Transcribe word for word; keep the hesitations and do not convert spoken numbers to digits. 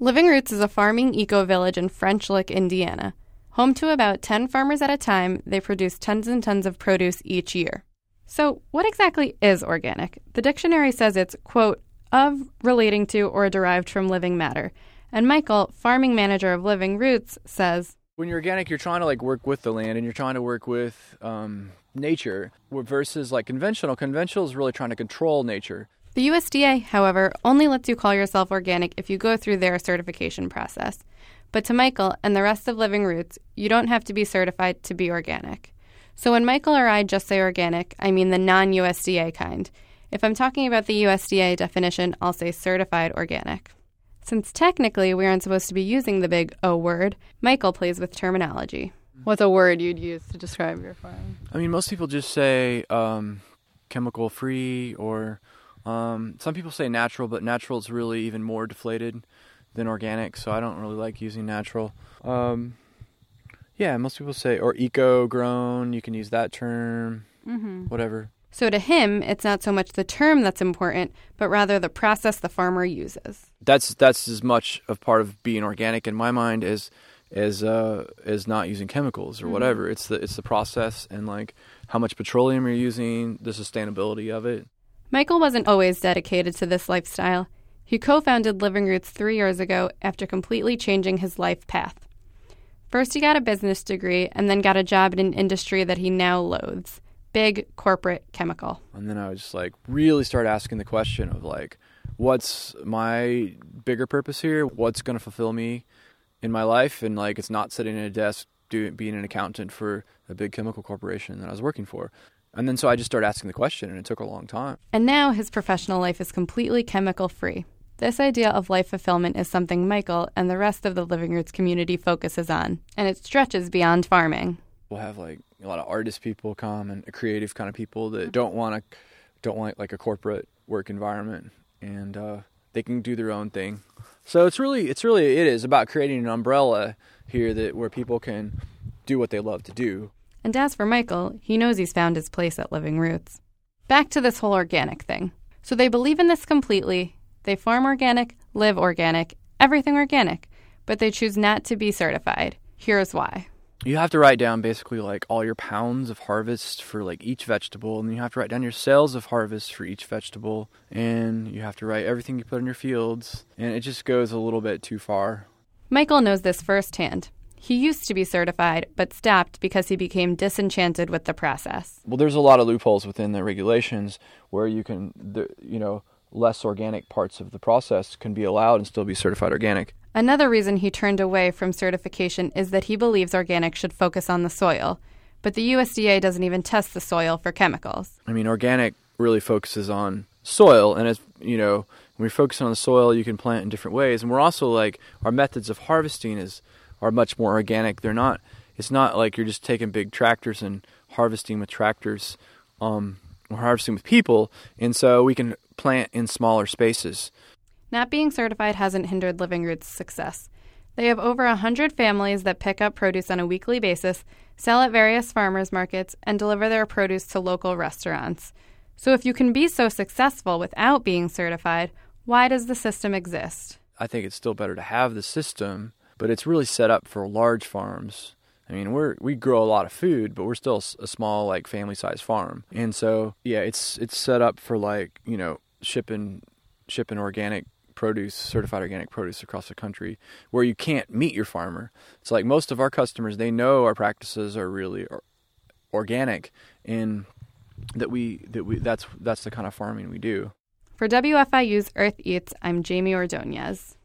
Living Roots is a farming eco-village in French Lick, Indiana. Home to about ten farmers at a time, they produce tons and tons of produce each year. So what exactly is organic? The dictionary says it's, quote, of, relating to, or derived from living matter. And Michael, farming manager of Living Roots, says, when you're organic, you're trying to like work with the land and you're trying to work with um, nature versus like conventional. Conventional is really trying to control nature. The U S D A, however, only lets you call yourself organic if you go through their certification process. But to Michael and the rest of Living Roots, you don't have to be certified to be organic. So when Michael or I just say organic, I mean the non-U S D A kind. If I'm talking about the U S D A definition, I'll say certified organic. Since technically we aren't supposed to be using the big O word, Michael plays with terminology. What's a word you'd use to describe your farm? I mean, most people just say um, chemical-free or um, some people say natural, but natural is really even more deflated than organic, so I don't really like using natural. Um, yeah, most people say, or eco-grown, you can use that term, mm-hmm. whatever. So to him, it's not so much the term that's important, but rather the process the farmer uses. That's that's as much of part of being organic in my mind as as uh, as not using chemicals or mm-hmm. whatever. It's the it's the process and like how much petroleum you're using, the sustainability of it. Michael wasn't always dedicated to this lifestyle. He co-founded Living Roots three years ago after completely changing his life path. First, he got a business degree and then got a job in an industry that he now loathes. Big corporate chemical. And then I was just like really start asking the question of like, what's my bigger purpose here? What's going to fulfill me in my life? And like, it's not sitting at a desk doing being an accountant for a big chemical corporation that I was working for. And then so I just started asking the question, and it took a long time. And now his professional life is completely chemical-free. This idea of life fulfillment is something Michael and the rest of the Living Roots community focuses on, and it stretches beyond farming. We'll have like a lot of artist people come and creative kind of people that don't want to, don't want like a corporate work environment, and uh, they can do their own thing. So it's really, it's really, it is about creating an umbrella here that where people can do what they love to do. And as for Michael, he knows he's found his place at Living Roots. Back to this whole organic thing. So they believe in this completely. They farm organic, live organic, everything organic, but they choose not to be certified. Here's why. You have to write down basically like all your pounds of harvest for like each vegetable, and then you have to write down your sales of harvest for each vegetable, and you have to write everything you put in your fields, and it just goes a little bit too far. Michael knows this firsthand. He used to be certified, but stopped because he became disenchanted with the process. Well, there's a lot of loopholes within the regulations where you can, you know, less organic parts of the process can be allowed and still be certified organic. Another reason he turned away from certification is that he believes organic should focus on the soil. But the U S D A doesn't even test the soil for chemicals. I mean, organic really focuses on soil, and it's, you know, when we focus on the soil, you can plant in different ways. And we're also like, our methods of harvesting is are much more organic. They're not, it's not like you're just taking big tractors and harvesting with tractors. Um, we're harvesting with people, and so we can plant in smaller spaces. Not being certified hasn't hindered Living Roots' success. They have over one hundred families that pick up produce on a weekly basis, sell at various farmers markets, and deliver their produce to local restaurants. So if you can be so successful without being certified, why does the system exist? I think it's still better to have the system, but it's really set up for large farms. I mean, we're we grow a lot of food, but we're still a small, like, family-sized farm. And so, yeah, it's it's set up for, like, you know, shipping shipping organic produce, certified organic produce across the country, where you can't meet your farmer. It's like most of our customers, they know our practices are really or, organic, and that we that we that's that's the kind of farming we do. For W F I U's Earth Eats, I'm Jamie Ordonez.